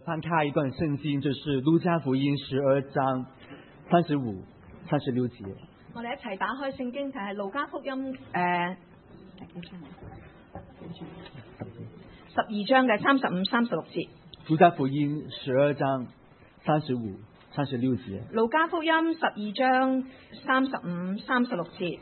翻开一段圣经，就是路加福音12章35、36節。 我哋一齊打開聖經睇下路加福音12章嘅35、36節。 路加福音12章35、36節。 路加福音12章35、36節。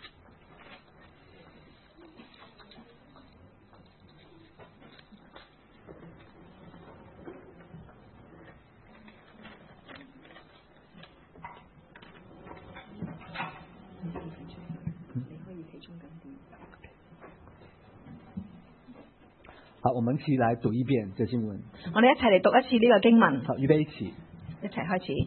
好，我們一起來讀一遍這經文。 我哋一齊嚟讀一次呢個經文。 好，預備一起， 一齊開始。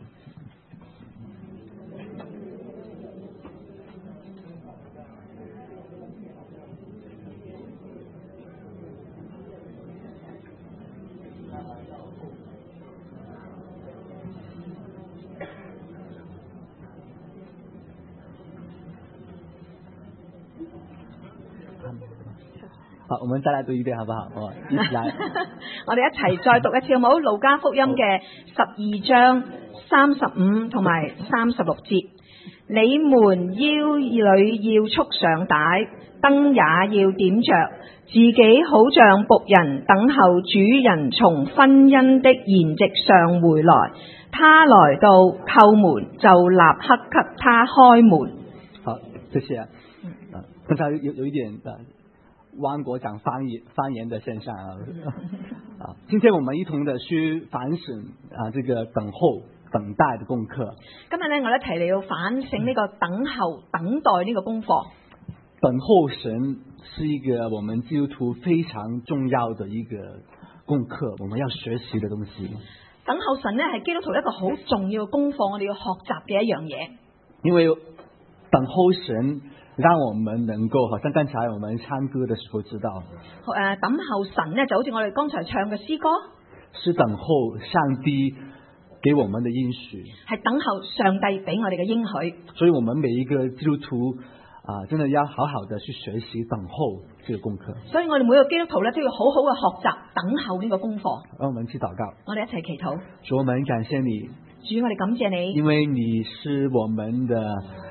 好，我們再來讀一遍，好不好？一起來。 我哋一齊再讀一次好唔好？路加福音嘅12章35同埋36節，你們腰裏要束上帶，燈也要點着，自己好像僕人等候主人從婚姻的筵席上回來，他來到叩門，就立刻給他開門。 好，謝謝。剛才有一點汪國講方言的現象啊。今天我們一同的去反省這個等候、等待的功課。 今日呢，我哋一齊嚟到反省呢個等候、等待呢個功課。 等候神是一個我們基督徒非常重要的一個功課，我們要學習的東西。 等候神呢，係基督徒一個好重要嘅功課，我哋要學習嘅一樣嘢。 因為等候神，讓我們能夠，好像剛才我們唱歌的時候知道， 等候神呢，就好似我哋剛才唱嘅詩歌， 是等候上帝給我們的應許， 係等候上帝俾我哋嘅應許。所以我們每一個基督徒真的要好好的去學習等候這個功課。 所以我哋每個基督徒呢，都要好好嘅學習等候呢個功課。 讓我們去禱告， 我哋一齊祈禱。 主，我們感謝你， 主，我哋感謝你， 因為你是我們的。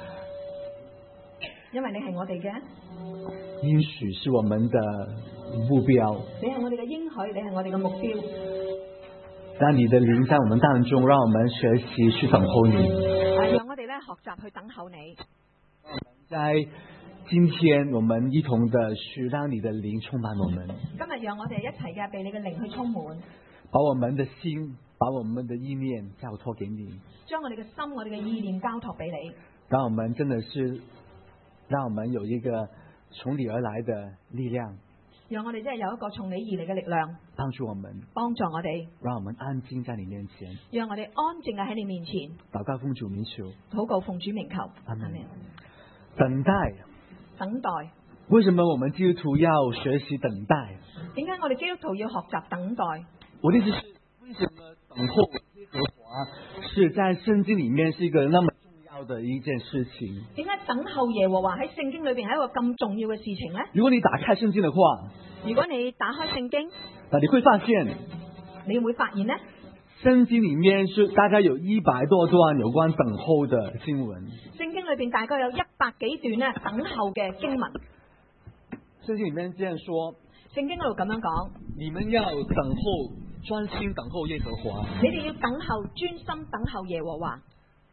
因為你係我哋嘅應許，是我們的目標。 你係我哋嘅應許，你係我哋嘅目標。 讓你的靈在我們當中，讓我們學習去等候你。 讓我哋咧學習去等候你。 在今天，我們一同的去讓你的靈充滿我們。 今日讓我哋一齊嘅被你嘅靈去充滿， 把我們的心，把我們的意念交託給你。 將我哋嘅心，我哋嘅意念交託俾你。 讓我們真的是。讓我們有一個從你而來的力量， 讓我哋真係有一個從你而嚟嘅力量， 幫助我們， 幫助我哋， 讓我們安靜在你面前， 讓我哋安靜喺你面前， 禱告奉主名求， 禱告奉主名求， 阿門。等待， 等待， 為什麼我們基督徒要學習等待？ 點解我哋基督徒要學習等待？ 我的意思是，為什麼等候耶和華是在聖經裏面是一個那麼的一件事情？ 點解等候耶和華喺聖經裏邊係一個咁重要嘅事情呢？ 如果你打開聖經的話， 如果你打開聖經， 你會發現， 你會發現呢， 聖經裏面是大概有100多段有關等候的經文。 聖經裏邊大概有100幾段呢等候嘅經文。 聖經裏面這樣說， 聖經嗰度咁樣講， 你們要等候，專心等候耶和華。 你哋要等候，專心等候耶和華。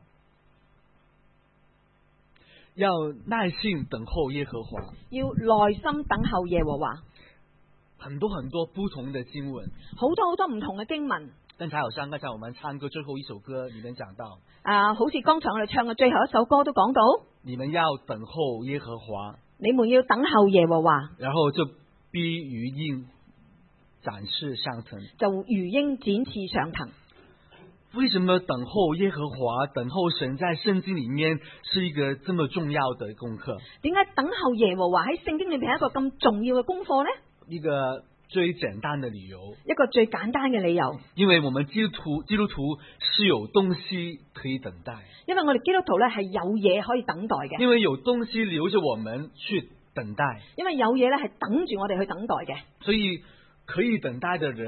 要耐心等候耶和華， 要耐心等候耶和華。 很多很多不同的經文， 好多好多唔同嘅經文。 剛才我們唱歌最後一首歌裏面講到， 好似剛才我哋唱嘅最後一首歌都講到， 你們要等候耶和華， 你們要等候耶和華， 然後就必如鷹展翅上騰， 就如鷹展翅上騰。 為什麼等候耶和華、等候神在聖經裏面是一個這麼重要的功課？ 點解等候耶和華喺聖經裏面係一個咁重要嘅功課呢？ 一個最簡單的理由， 一個最簡單嘅理由， 因為我們基督徒是有東西可以等待， 因為我哋基督徒咧係有嘢可以等待嘅， 因為有東西留着我們去等待， 因為有嘢咧係等住我哋去等待嘅， 所以可以等待的人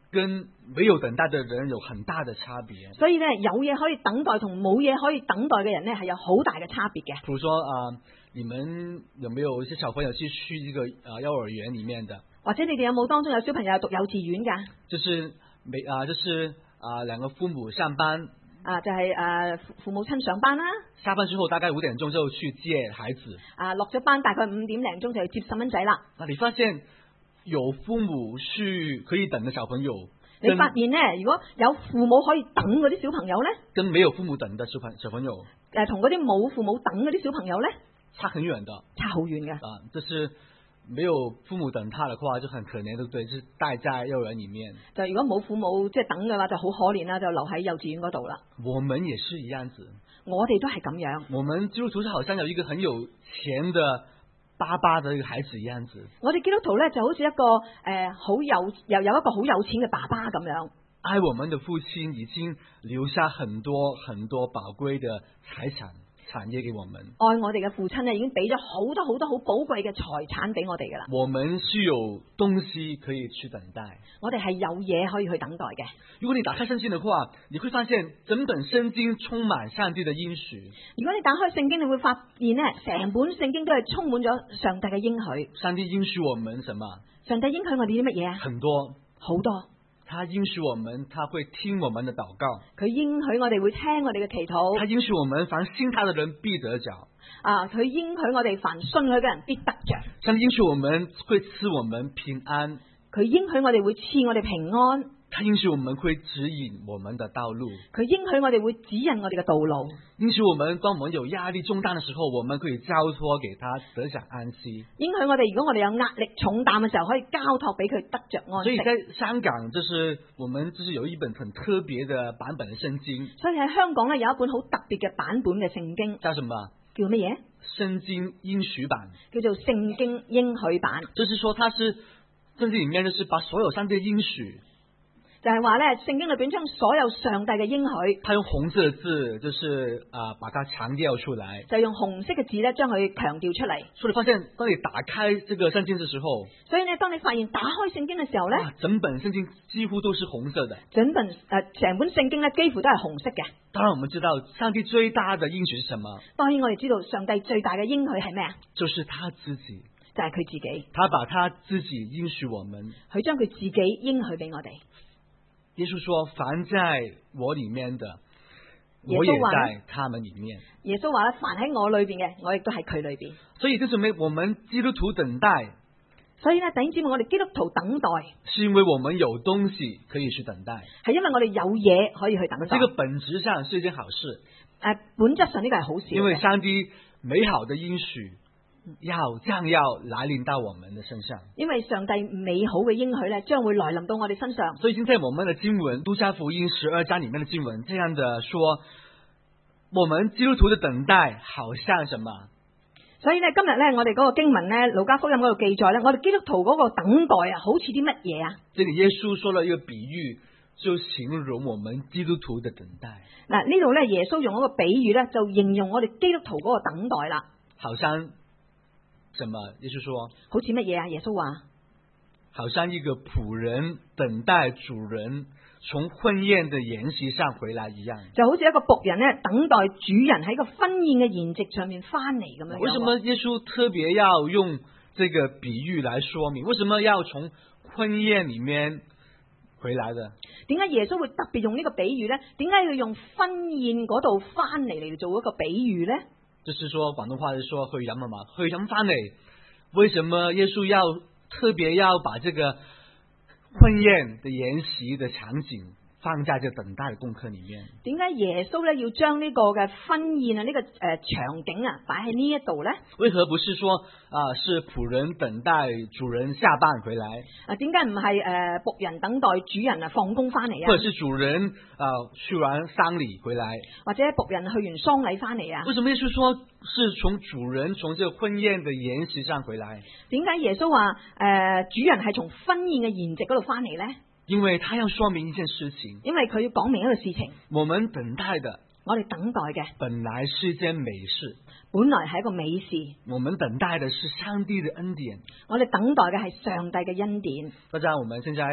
跟沒有等待的人有很大的差別。 所以呢，有嘢可以等待同冇嘢可以等待嘅人呢，係有好大嘅差別嘅。 比如說你們有沒有一些小朋友去一個幼兒園裏面的？ 或者你哋有冇當中有小朋友讀幼稚園㗎？ 就是兩個父母上班。 就係父母親上班啦。 下班之後大概5點鐘就去接孩子。 落咗班大概5點零鐘就去接細蚊仔啦。 你發現有父母是可以等嘅小朋友， 你發現呢，如果有父母可以等嗰啲小朋友呢， 跟沒有父母等嘅小朋友， 同嗰啲冇父母等嗰啲小朋友呢， 差很遠的， 差好遠嘅。 就是沒有父母等他的話就很可憐，對不對？就是待在幼兒園裏面。就如果冇父母即係等嘅話，就好可憐啦，就留喺幼稚園嗰度啦。 我們也是一樣子， 我哋都係咁樣。 我們基督徒就好像有一個很有錢的爸爸的一個孩子一樣子。我哋基督徒咧就好似一個有一個好有錢嘅爸爸咁樣。愛我們的父親已經留下很多很多寶貴的產業給我們。 愛我哋嘅父親呢，已經俾咗好多好多好寶貴嘅財產俾我哋噶啦。 我們是有東西可以去等待。 我哋係有嘢可以去等待嘅。 如果你打開聖經的話，你會發現整本聖經充滿上帝的應許。 如果你打開聖經，你會發現呢，成本聖經都係充滿咗上帝嘅應許。 上帝應許我們什麼？ 上帝應許我哋啲乜嘢啊？ 很多， 好多。 他應許我們，他會聽我們的禱告。 佢應許我哋會聽我哋嘅祈禱。 他應許我們，凡信他的人必得着。 佢應許我哋，凡信佢嘅人必得着。 上帝應許我們會賜我們平安。 佢應許我哋會賜我哋平安。 他應許我們會指引我們的道路。 佢應許我哋會指引我哋嘅道路。 應許我們當我們有壓力重擔的時候，我們可以交託給他，得享安息。 應許我哋，如果我哋有壓力重擔嘅時候，可以交託俾佢，得着安息。 所以在香港，我們有一本很特別的版本的聖經。 所以喺香港呢，有一本好特別嘅版本嘅聖經。 叫什麼？ 叫乜嘢？ 聖經應許版。 叫做聖經應許版。 就是說，它是聖經裏面就是把所有上帝的應許。 就係話咧，聖經裏邊將所有上帝嘅應許， 他用紅色的字，就是把它強調出來。 就用紅色嘅字咧，將佢強調出嚟。 所以發現，當你打開這個聖經嘅時候， 所以呢，當你發現打開聖經嘅時候咧， 整本聖經幾乎都是紅色的。 成本聖經咧，幾乎都係紅色嘅。 當然，我們知道上帝最大的應許是什麼？ 當然，我哋知道上帝最大嘅應許係咩啊？ 就是他自己， 就係佢自己。 他把他自己應許我們， 佢將佢自己應許俾我哋。 耶穌說：凡在我裏面的，我也在他們裏面。 耶穌話咧，凡喺我裏邊嘅，我亦都喺佢裏邊。 所以就是我們基督徒等待。 所以咧，弟兄姊妹，我哋基督徒等待， 是因為我們有東西可以去等待，係因為我哋有嘢可以去等待。 這個本質上是一件好事。 本質上呢個係好事。 因為上帝美好的應許將要來臨到我們的身上， 因為上帝美好嘅應許咧，將會來臨到我哋身上。 所以今天我們的經文，路加福音12章裏面的經文，這樣的說，我們基督徒的等待好像什麼？ 所以呢，今日呢，我哋嗰個經文呢，路加福音嗰度記載呢，我哋基督徒嗰個等待啊，好似啲乜嘢啊？ 這裏耶穌說了一個比喻，就形容我們基督徒的等待。 嗱，呢度呢，耶穌用一個比喻呢，就形容我哋基督徒嗰個等待啦。 好像什麼？耶穌說， 好似乜嘢啊？耶穌話， 好像一個僕人等待主人從婚宴的筵席上回來一樣， 就好似一個僕人呢，等待主人喺個婚宴嘅筵席上面翻嚟咁樣。 為什麼耶穌特別要用這個比喻來說明？為什麼要從婚宴裏面回來的？ 點解耶穌會特別用呢個比喻呢？點解要用婚宴嗰度翻嚟做一個比喻呢？ 就是說，廣東話是說去飲啊嘛，去飲翻嚟。為什麼耶穌要特別要把這個婚宴的筵席的場景放在這等待的功課裏面？ 點解耶穌咧要將呢個嘅婚宴啊呢個場景啊擺喺呢一度咧？ 為何不是說是僕人等待主人下班回來？ 點解唔係僕人等待主人啊放工翻嚟啊？ 或者是主人去完喪禮回來？或者僕人去完喪禮翻嚟啊？ 為什麼耶穌說是從主人從這個婚宴的筵席上回來？ 點解耶穌話主人係從婚宴嘅筵席嗰度翻嚟咧？ 因為他要說明一件事情， 因為佢要講明一個事情。 我們等待的， 我哋等待嘅本來是一件美事， 本來係一個美事。 我們等待的是上帝的恩典， 我哋等待嘅係上帝嘅恩典。 大家，我們現在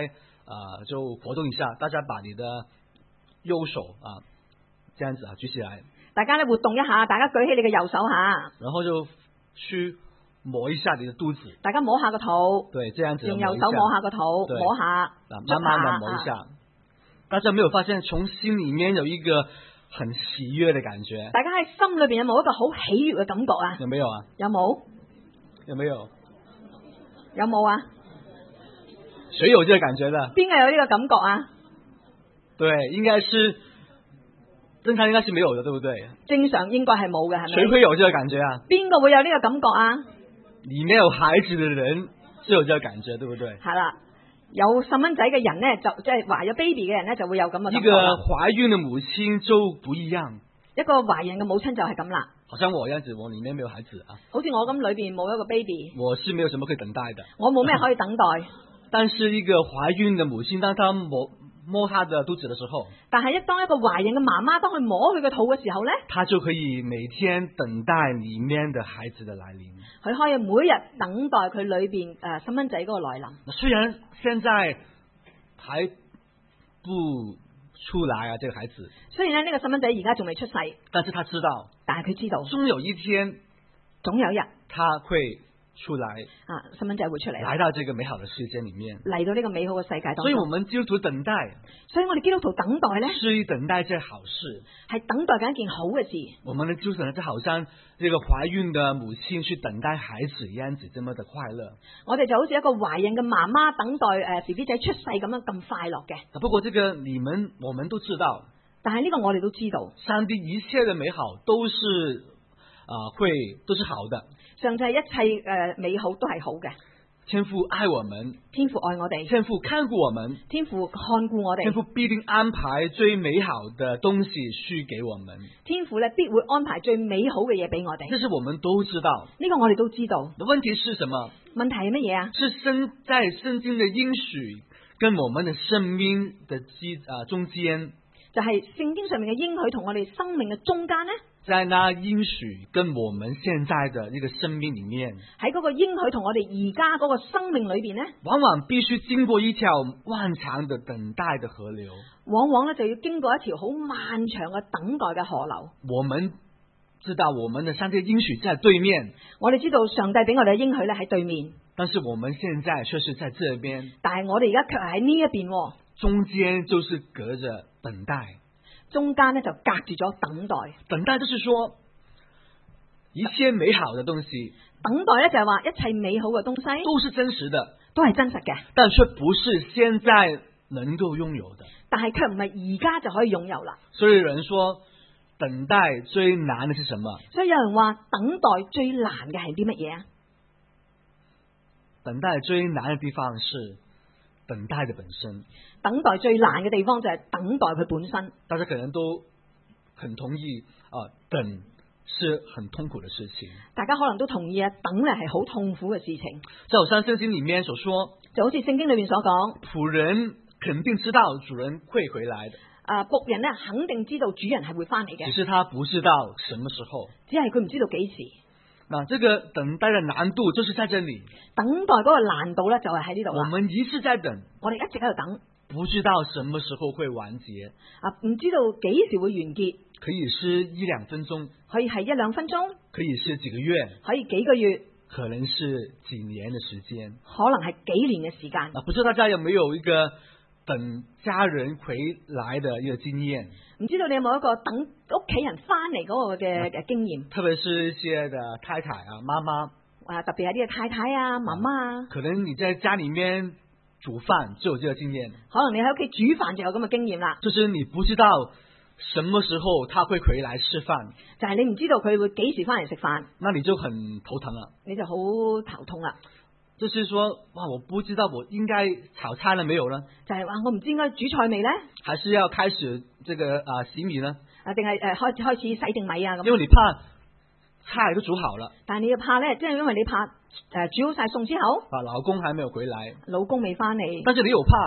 就活动一下，大家把你的右手这样子举起来， 大家咧活動一下，大家舉起你嘅右手下， 然後就去摸一下你的肚子， 大家摸下個肚， 對，這樣子用右手摸下個肚， 對摸下， 慢慢的摸一下。大家有沒有發現，從心裏面有一個很喜悅的感覺？ 大家喺心裏邊有冇一個好喜悅嘅感覺啊？ 有沒有啊？ 有冇？ 有沒有？ 有冇啊？ 誰有這個感覺的？ 邊個有呢個感覺啊？ 對，應該是正常應該是沒有的，對不對？ 正常應該係冇嘅，係咪？ 誰會有這個感覺啊？ 邊個會有呢個感覺啊？ 裏面有孩子的人是有這個感覺，對不對？ 係啦，有細蚊仔嘅人咧，就即係懷咗 baby 嘅人咧，就會有咁嘅感覺。 一個懷孕的母親就不一樣， 一個懷孕嘅母親就係咁啦。 好像我樣子，我裏面沒有孩子啊。 好似我咁裏邊冇一個 baby， 我是沒有什麼可以等待的。 我冇咩可以等待。 但是一個懷孕的母親，當她摸她的肚子的時候， 但係當一個懷孕嘅媽媽，當佢摸佢嘅肚嘅時候咧， 她就可以每天等待裏面的孩子的來臨。 佢可以每日等待佢裏邊細蚊仔嗰個來臨。 雖然現在還不出來啊，這個孩子。 雖然咧呢個細蚊仔而家仲未出世， 但是他知道， 但係佢知道， 終有一天， 總有一日， 他會出來細蚊仔會出嚟， 來到這個美好的世界裏面， 嚟到呢個美好嘅世界當中。 所以我們基督徒等待， 所以我哋基督徒等待咧， 是等待這好事， 係等待緊一件好嘅事。 我們的就是就好像這個懷孕的母親去等待孩子一樣子，這麼的快樂。 我哋就好似一個懷孕嘅媽媽等待BB 仔出世咁樣咁快樂嘅。 不過這個我們都知道， 但係呢個我哋都知道， 上帝一切的美好都是都是好的。 上帝一切美好都係好嘅。 天父愛我們， 天父愛我哋， 天父看顧我們， 天父看顧我哋， 天父必定安排最美好的東西去給我們。 天父咧必會安排最美好嘅嘢俾我哋。 這是我們都知道， 呢個我哋都知道。 問題是什麼？ 問題係乜嘢啊？ 是在聖經的應許跟我們的生命的中間， 就係聖經上面嘅應許同我哋生命嘅中間呢， 在那應許跟我們現在的一個生命裏面， 喺嗰個應許同我哋而家嗰個生命裏邊呢， 往往必須經過一條漫長的等待的河流， 往往咧就要經過一條好漫長嘅等待嘅河流。 我們知道我們的上帝應許在對面， 我哋知道上帝俾我哋嘅應許咧喺對面， 但是我們現在卻是在這邊， 但係我哋而家卻係喺呢一邊， 中間就是隔着等待。 中間咧就隔住咗等待。 等待就是說一切美好的東西， 等待咧就係話一切美好嘅東西都是真實的， 都係真實嘅， 但卻不是現在能夠擁有的。 但係卻唔係而家就可以擁有啦。 所以有人說等待最難的是什麼？ 所以有人話等待最難嘅係啲乜嘢啊？ 等待最難的地方是等待的本身。 等待最難嘅地方就係等待佢本身。 大家可能都很同意等是很痛苦的事情。 大家可能都同意啊，等咧係好痛苦嘅事情。 就好像聖經裏面所說， 就好似聖經裏面所講， 僕人肯定知道主人會回來的。 僕人咧肯定知道主人係會翻嚟嘅， 只是他不知道什麼時候， 只係佢唔知道幾時。 那這個等待的難度就是在這裏。 等待嗰個難度咧就係喺呢度啦。 我們一直在等， 我哋一直喺度等， 不知道什麼時候會完結。 唔知道幾時會完結。 可以是一兩分鐘， 可以係一兩分鐘， 可以是幾個月， 可以幾個月， 可能是幾年的時間， 可能係幾年嘅時間。 不知道大家有沒有一個等家人回來的一個經驗？ 唔知道你有冇一個等屋企人翻嚟嗰個嘅經驗？ 特別是一些的太太啊、媽媽特別係啲嘅太太啊、媽媽啊， 可能你在家裏面煮飯就有這個經驗， 可能你喺屋企煮飯就有咁嘅經驗啦。 就是你不知道什麼時候他會回來吃飯， 就係你唔知道佢會幾時翻嚟食飯， 那你就很頭疼啦， 你就好頭痛啦。 就是說，哇，我不知道我應該炒菜了沒有呢？ 就係話我唔知應該煮菜未呢？還是要開始這個洗米呢？ 定係開始洗定米啊？咁因為你怕菜都煮好了， 但係你要怕咧，即係因為你怕煮好晒餸之後， 老公還沒有回來， 老公未翻嚟， 但是你又怕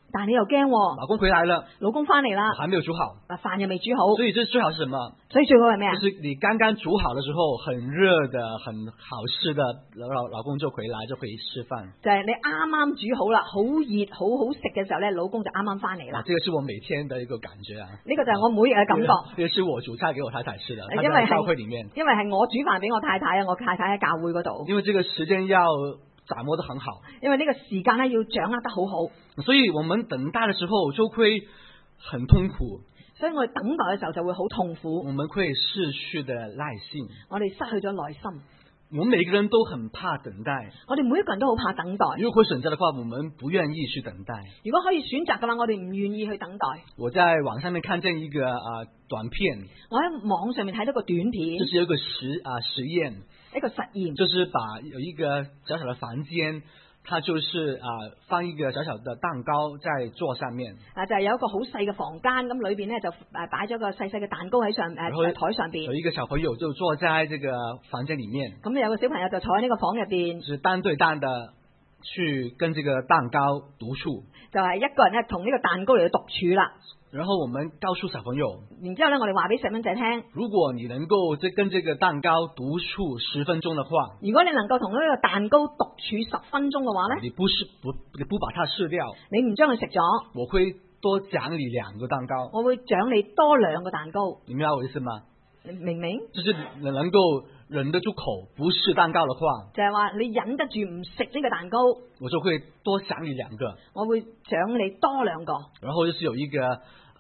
但係你又驚喎， 老公回來了， 老公翻嚟啦， 還沒有煮好， 飯又未煮好， 所以這最好是什麼？ 所以最好係咩啊？ 就是你剛剛煮好的時候，很熱的、很好吃的，老公就回來就可以吃飯。 就係你啱啱煮好啦，好熱好好食嘅時候咧，老公就啱啱翻嚟啦。 這個是我每天的一個感覺啊。 呢個就係我每日嘅感覺。 這個是我煮菜給我太太吃的， 因為在教會裡面。 因為係我煮飯俾我太太啊，我太太喺教會嗰度。 因為這個時間要掌握得很好。 因為呢個時間咧要掌握得好好。 所以我們等待的時候就會很痛苦。 所以我哋等待嘅時候就會好痛苦。 我們會失去的耐性。 我哋失去咗耐心。 我們每個人都很怕等待。 我哋每一個人都好怕等待。 如果可以選擇的話，我們不願意去等待。如果可以選擇嘅話，我哋唔願意去等待。 我在網上面看見一個短片。 我喺網上面睇到個短片。 就是有一個實驗。 一個實驗。 就是把有一個小小的房間。他就是放一個小小的蛋糕在桌上面， 就係有一個好細嘅房間，咁裏邊咧就擺咗個細細嘅蛋糕喺上台上邊。有一個小朋友就坐在這個房間裏面， 咁有個小朋友就坐喺呢個房入邊， 是單對單的去跟這個蛋糕獨處， 就係一個人咧同呢個蛋糕嚟到獨處啦。 然後我們告訴小朋友， 然之後咧我哋話俾細蚊仔聽， 如果你能夠跟這個蛋糕獨處10分鐘的話， 如果你能夠同呢個蛋糕獨處10分鐘嘅話咧， 你不把它吃掉， 你唔將佢食咗， 我會多獎你2個蛋糕， 我會獎你多2個蛋糕， 你明白我意思嗎？ 明唔明？ 就是你能夠忍得住口不吃蛋糕的話， 就係話你忍得住唔食呢個蛋糕， 我就會多獎你2個， 我會獎你多2個。 然後就是有一個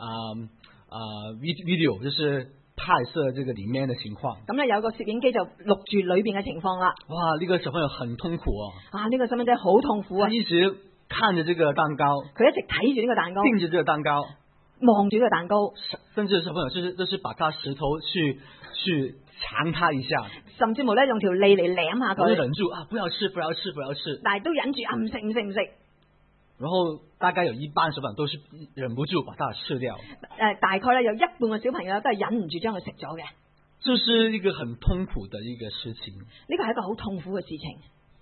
video，就是拍攝這個裏面的情況。 咁咧有個攝影機就錄住裏邊嘅情況啦。 哇，呢個小朋友很痛苦啊！ 呢個細蚊仔好痛苦啊！ 他一直看着這個蛋糕， 佢一直睇住呢個蛋糕， 盯着這個蛋糕， 望住呢個蛋糕， 甚至小朋友就是把他石頭去纏他一下， 甚至乎咧用條脷嚟舐下佢， 忍住啊，不要吃，不要吃，不要吃， 但係都忍住啊，唔食唔食唔食。 然後大概有一半小朋友都是忍不住把它吃掉。 大概咧有一半嘅小朋友都係忍唔住將佢食咗嘅。 這是一個很痛苦的一個事情。 呢個係一個好痛苦嘅事情。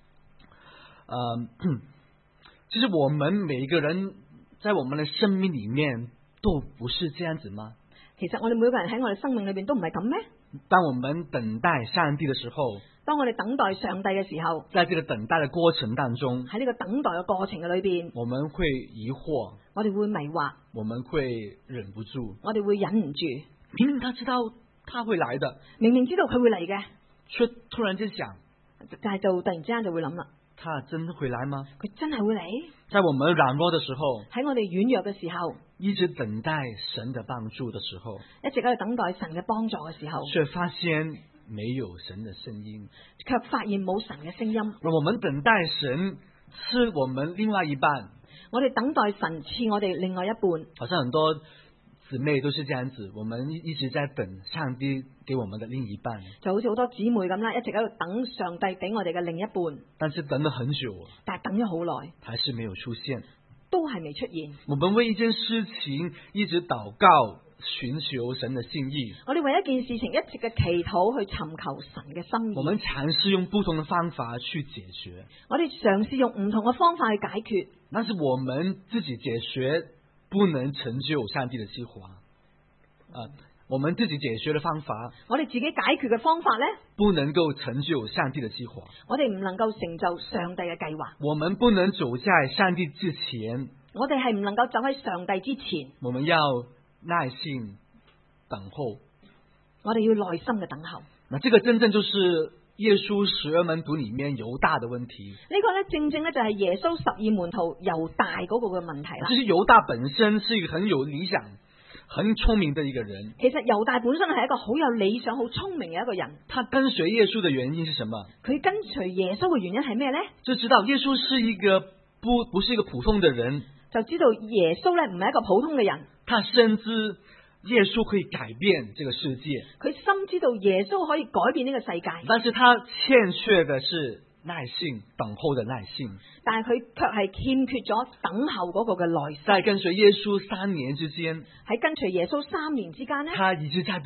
其實我們每一個人在我們的生命裏面都不是這樣子嗎？ 其實我哋每個人喺我哋生命裏邊都唔係咁咩？ 當我們等待上帝的時候， 當我哋等待上帝嘅時候， 在這個等待的過程當中， 喺呢個等待嘅過程嘅裏邊， 我們會疑惑， 我哋會迷惑， 我們會忍不住， 我哋會忍唔住。 明明他知道他會來的， 明明知道佢會嚟嘅， 卻突然間想， 但係就突然之間就會諗啦， 他真會來嗎？ 佢真係會嚟？ 在我們軟弱的時候， 喺我哋軟弱嘅時候， 一直等待神的幫助的時候， 一直喺度等待神嘅幫助嘅時候， 卻發現沒有神的聲音， 卻發現冇神嘅聲音。 我們等待神賜我們另外一半， 我哋等待神賜我哋另外一半。 好像很多姊妹都是這樣子，我們一直在等上帝給我們的另一半， 就好似好多姊妹咁啦，一直喺度等上帝俾我哋嘅另一半， 但是等了很久， 但係等咗好耐， 還是沒有出現， 都係未出現。 我們為一件事情一直禱告，尋求神的心意， 我哋為一件事情一直嘅祈禱去尋求神嘅心意。 我們嘗試用不同的方法去解決， 我哋嘗試用唔同嘅方法去解決， 但是我們自己解決不能成就上帝的計劃。我們自己解決的方法， 我哋自己解決嘅方法呢， 不能夠成就上帝的計劃。 我哋唔能夠成就上帝嘅計劃。 我們不能走在上帝之前， 我哋係唔能夠走喺上帝之前。 我們要耐心等候， 我哋要耐心嘅等候。 那這個真正就是耶穌12門徒裏面猶大的問題。 呢個呢，正正呢就係耶穌12門徒猶大嗰個嘅問題啦。 其實猶大本身是一個很有理想、很聰明的一個人。 其實猶大本身係一個好有理想、好聰明嘅一個人。 他跟隨耶穌的原因是什麼？ 佢跟隨耶穌嘅原因係咩呢？ 就知道耶穌是一個不是一個普通的人， 就知道耶穌呢唔係一個普通嘅人。 他深知耶穌可以改變這個世界， 佢深知道耶穌可以改變呢個世界， 但是他欠缺的是耐性，等候的耐性。 但係佢卻係欠缺咗等候嗰個嘅耐性。 在跟隨耶穌3年之間， 喺跟隨耶穌3年之間呢， 他一直在等，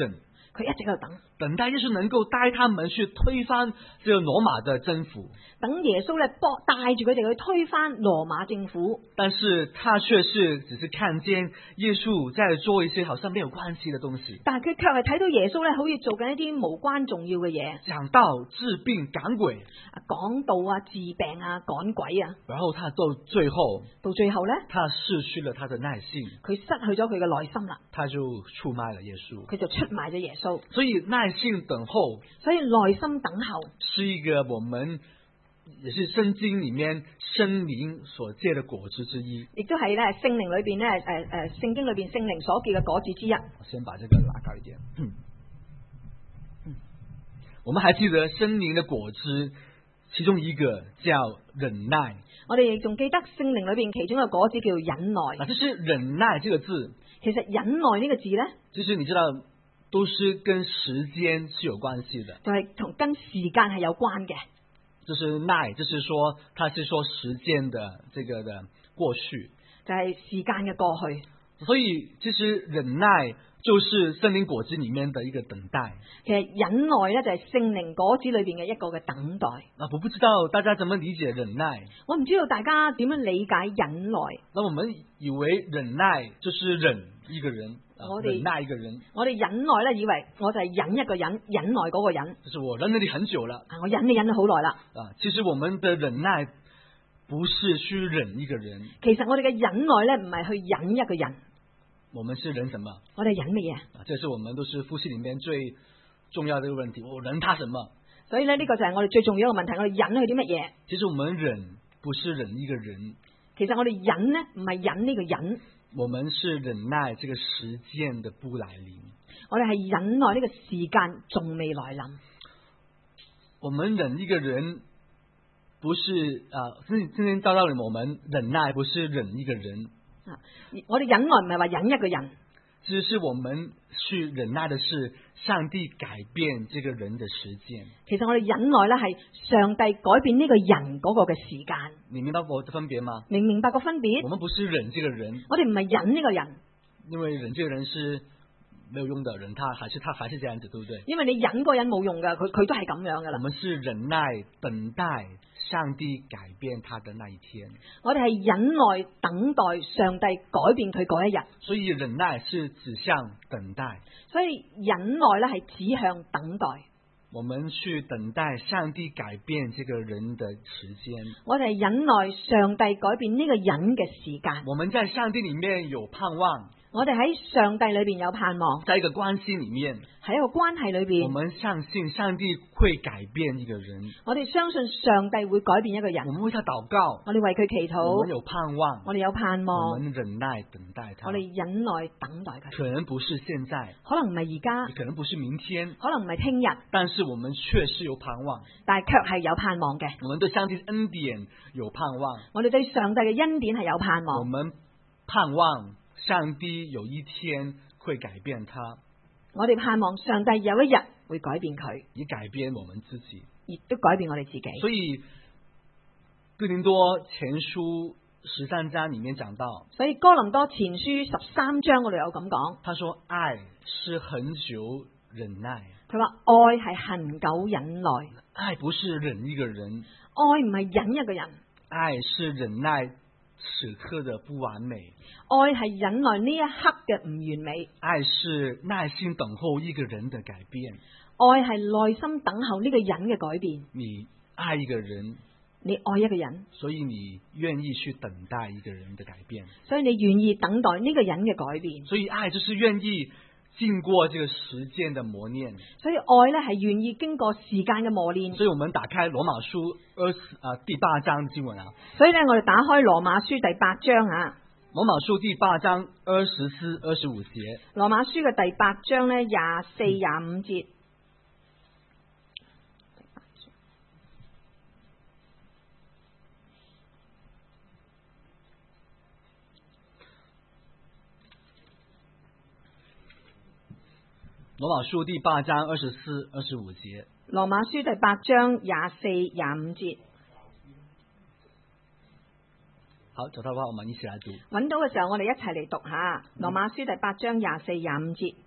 佢一直喺度等待耶穌能夠帶他們去推翻這個羅馬的征服。 等耶穌咧帶住佢哋去推翻羅馬政府。 但是他卻是只是看見耶穌在做一些好像沒有關係的東西。 但係佢卻係睇到耶穌咧，好似做緊一啲無關重要嘅嘢。 講到治病趕鬼， 講道啊，治病啊，趕鬼啊。 然後他到最後咧， 他失去了他的耐性， 佢失去咗佢嘅耐心啦， 他就出賣了耶穌， 佢就出賣咗耶穌。 所以耐性等候， 所以耐心等候是一個我們也是聖經裏面聖靈所結的果子之一， 亦都係咧聖靈裏邊咧聖經裏邊聖靈所結嘅果子之一。 我先把這個拉高一點。我們還記得聖靈的果子其中一個叫忍耐， 我哋亦仲記得聖靈裏邊其中一個果子叫忍耐。 那就是忍耐這個字， 其實忍耐呢個字咧， 就是你知道都是跟時間是有關係的， 就係同跟時間係有關嘅。 就是耐，就是說它是說時間的這個的過去， 就係時間嘅過去。 所以其實忍耐就是聖靈果子裏面的一個等待。 其實忍耐咧就係聖靈果子裏邊嘅一個嘅等待。 我不知道大家怎麼理解忍耐， 我唔知道大家點樣理解忍耐。 那我們以為忍耐就是忍一個人，忍耐一個人。 我哋忍耐咧，以為我就係忍一個人，忍耐嗰個人。 就是我忍了你很久了， 我忍你忍咗好耐啦。 其實我們的忍耐不是去忍一個人。 其實我哋嘅忍耐咧，唔係去忍一個人。 我們是忍什麼？ 我哋忍乜嘢？ 這是我們都是夫妻裏面最重要的一個問題。我忍他什麼？ 所以咧，呢個就係我哋最重要嘅問題。我哋忍佢啲乜嘢？ 其實我們忍不是忍一個人。 其實我哋忍呢，唔係忍呢個人。 我們是忍耐這個時間的不來臨。 我哋係忍耐呢個時間仲未來臨。 我們忍一個人，不是今天教導你，我們忍耐不是忍一個人。 我哋忍耐唔係話忍一個人， 只是我們去忍耐的是上帝改變這個人的時間。 其實我哋忍耐咧係上帝改變呢個人嗰個嘅時間。 你明白我的分別嗎？ 明唔明白個分別？ 我們不是忍這個人， 我哋唔係忍呢個人， 因為忍這個人是沒有用的，忍他還是這樣子，對不對？ 因為你忍個人冇用噶，佢都係咁樣噶啦。 我們是忍耐等待上帝改變他的那一天。 我哋係忍耐等待上帝改變佢嗰一日。 所以忍耐是指向等待。 所以忍耐咧係指向等待。 我們去等待上帝改變這個人的時間。 我哋係忍耐上帝改變呢個人嘅時間。 我們在上帝裏面有盼望。 我哋喺上帝裏邊有盼望， 在一個關係裏面， 喺一個關係裏邊， 我們相信上帝會改變一個人。 我哋相信上帝會改變一個人。 我們為他禱告， 我哋為佢祈禱。 我們有盼望， 我哋有盼望。 我們忍耐等待他。 我哋忍耐等待佢。 可能不是現在， 可能唔係而家， 可能不是明天， 可能唔係聽日， 但是我們確實有盼望。 但係卻係有盼望嘅。 我們對上帝的恩典有盼望。 我哋對上帝嘅恩典係有盼望。 我們盼望上帝有一天會改變他， 我哋盼望上帝有一日會改變佢， 也改變我們自己， 亦都改變我哋自己。 所以哥林多前書13章裏面講到， 所以哥林多前書13章嗰度有咁講， 他說愛是恒久忍耐， 佢話愛係恒久忍耐， 愛不是忍一個人， 愛唔係忍一個人， 愛是忍耐此刻的不完美， 愛係忍耐呢一刻嘅唔完美， 愛是耐心等候一個人的改變， 愛係耐心等候呢個人嘅改變。 你愛一個人， 你愛一個人， 所以你願意去等待一個人的改變， 所以你願意等待呢個人嘅改變。 所以愛就是願意經過這個時間的磨練， 所以愛咧係願意經過時間嘅磨練。 所以我們打開羅馬書第8章的經文啊。 所以咧，我哋打開羅馬書第8章啊。 羅馬書第8章24、25節。 羅馬書嘅第8章咧24、25節。 羅馬書第8章24、25節。 羅馬書第8章24、25節。 好，找到的話，我們一起來讀。 揾到嘅時候，我哋一齊嚟讀下羅馬書第8章24、25節。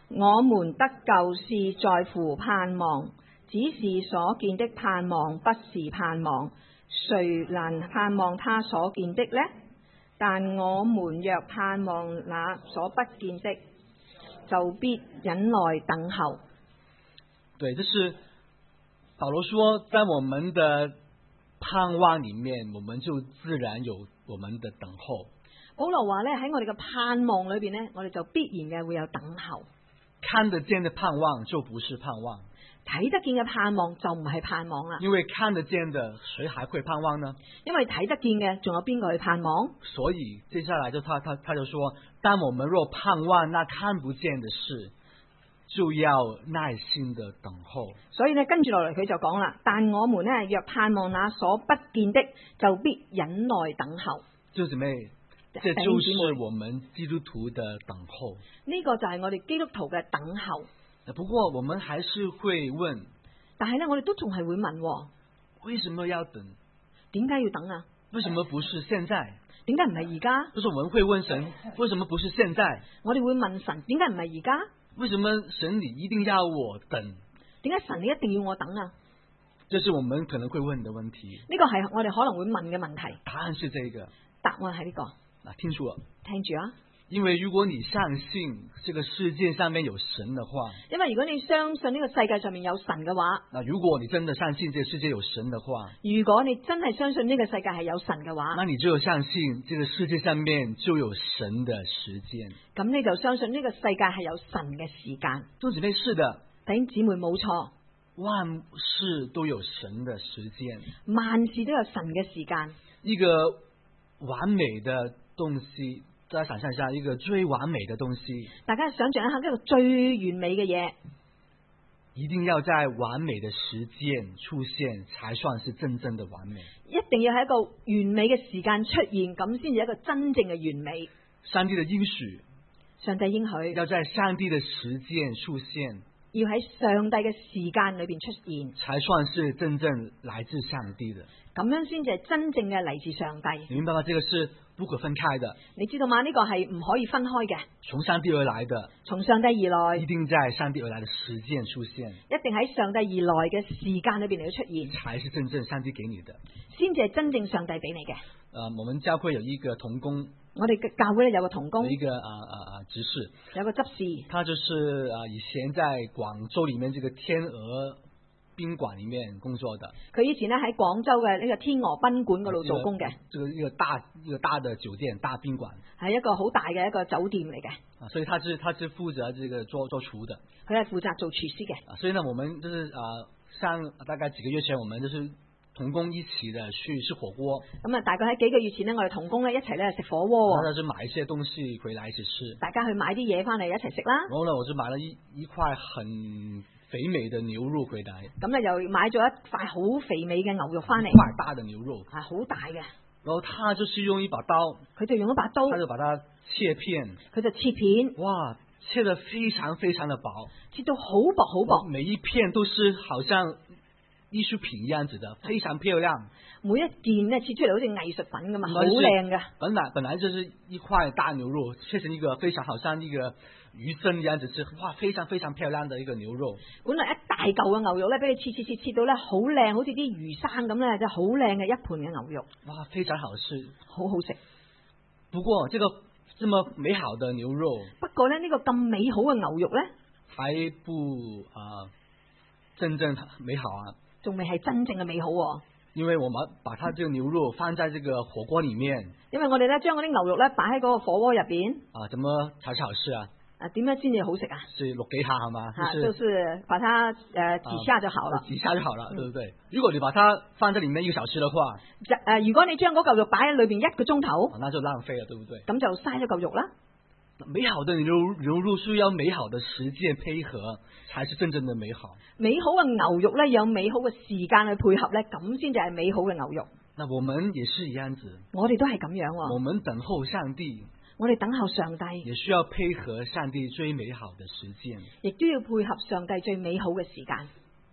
我們得救是在乎盼望，只是所見的盼望不是盼望，誰能盼望他所見的呢？但我們若盼望那所不見的，就必忍耐等候。 对，这是保罗说，在我们的盼望里面，我们就自然有我们的等候。 保羅話咧，喺我哋嘅盼望裏邊咧，我哋就必然嘅會有等候。 看得見的盼望就不是盼望， 睇得見嘅盼望就唔係盼望啦。 因為看得見的誰還會盼望呢？ 因為睇得見嘅仲有邊個去盼望？ 所以接下來就他就說，但我們若盼望那看不見的事，就要耐心的等候。 所以呢，跟住落嚟佢就講啦，但我們呢，若盼望那所不見的，就必忍耐等候。 弟兄姊妹，這就是我們基督徒的等候。 呢個就係我哋基督徒嘅等候。 不過我們還是會問， 但係呢，我哋都仲係會問， 為什麼要等？ 點解要等啊？ 為什麼不是現在？ 點解唔係而家？ 就是我們會問神，為什麼不是現在？ 我哋會問神，點解唔係而家？ 為什麼神你一定要我等？ 點解神你一定要我等啊？ 這是我們可能會問的問題。 呢個係我哋可能會問嘅問題。 答案是這個。 答案係呢個。 嗱，聽住啊， 聽住啊。 因為如果你相信這個世界上面有神的話， 因為如果你相信呢個世界上面有神嘅話， 那如果你真的相信這個世界有神的話， 如果你真係相信呢個世界係有神嘅話， 那你就相信這個世界上面就有神的時間。 咁你就相信呢個世界係有神嘅時間。 弟兄姊妹，是的， 弟兄姊妹冇錯， 萬事都有神的時間， 萬事都有神嘅時間。 一個完美的東西，大家想象一下，一個最完美的東西， 大家想象一下，一個最完美嘅嘢， 一定要在完美的時間出現，才算是真正的完美。 一定要喺一個完美嘅時間出現，咁先至一個真正嘅完美。 上帝的應許， 上帝應許要在上帝的時間出現， 要喺上帝嘅時間裏邊出現， 才算是真正來自上帝的。 咁樣先至係真正嘅嚟自上帝。 你明白嗎？這個是不可分開的。 你知道嗎？呢個係唔可以分開嘅。 從上帝而來的， 從上帝而來， 一定在上帝而來的時間出現， 一定喺上帝而來嘅時間裏邊嚟到出現， 才是真正上帝給你的， 先至係真正上帝俾你嘅。 我們教會有一個同工， 我哋嘅教會咧有個同工， 有一個執事， 有個執事， 他就是以前在廣州裏面這個天鵝賓館裏面工作的。 佢以前咧喺廣州嘅呢個天鵝賓館嗰度做工嘅， 一個大的酒店，大賓館， 係一個好大嘅一個酒店嚟嘅。 所以他是負責這個做廚的， 佢係負責做廚師嘅。 所以呢，我們就是上大概幾個月前，我們就是同工一起的去吃火鍋。 咁啊，大概喺幾個月前呢，我哋同工咧一齊咧食火鍋。 然後就買一些東西回來一起吃。 大家去買啲嘢翻嚟一齊食啦。 然後呢，我就買了一塊很肥美的牛肉回來。 咁咧又買咗一塊好肥美嘅牛肉翻嚟。 塊大的牛肉。 係好大嘅。 然後他就是用一把刀。 佢就用一把刀。 他就把它切片。 佢就切片。 哇，切得非常非常的薄。 切到好薄好薄。 每一片都是好像藝術品一樣子的，非常漂亮。 每一件呢切出嚟好似藝術品咁啊，好靚嘅。 本來就是一塊大牛肉，切成一個非常好像一個魚針一樣子，是哇非常非常漂亮的一個牛肉。 本來一大嚿嘅牛肉咧，俾你切到咧好靚，好似啲魚生咁咧，就好靚嘅一盤嘅牛肉。 哇，非常好吃， 好好食。 不過這麼美好的牛肉， 不過咧呢個咁美好嘅牛肉咧， 還不真正美好啊。 仲未係真正嘅美好喎。 因為我們把它這個牛肉放在這個火鍋裏面。 因為我哋咧將嗰啲牛肉咧擺喺嗰個火鍋入邊。 怎麼才是好吃啊？ 點樣先至好食啊？ 是淥幾下係嘛？ 就是把它幾下就好了。 幾下就好了，對不對？如果你把它放在裏面1個小時的話， 如果你將嗰嚿肉擺喺裏邊1個鐘頭， 那就浪費了，對不對？ 咁就嘥咗嚿肉啦。 美好的牛肉是要美好的時間配合，才是真正的美好。 美好嘅牛肉咧，有美好嘅時間去配合咧，咁先至係美好嘅牛肉。 那我們也是一樣子， 我哋都係咁樣。 我們等候上帝， 我哋等候上帝， 也需要配合上帝最美好的時間， 亦都要配合上帝最美好嘅時間。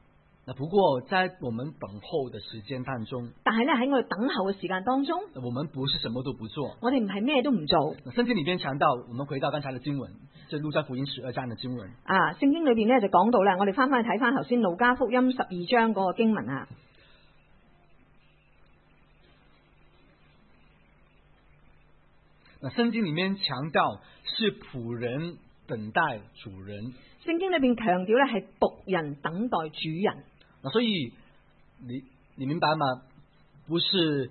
那不過在我們等候的時間當中， 但係咧喺我哋等候嘅時間當中， 我們不是什麼都不做。 我哋唔係咩都唔做。 聖經裏邊強調，我們回到剛才的經文，即係路加福音12章嘅經文。 聖經裏邊咧就講到咧，我哋翻去睇翻頭先路加福音12章嗰個經文啊。 那聖經裏面強調是僕人等待主人。 聖經裏邊強調咧係僕人等待主人。 所以你明白嗎？不是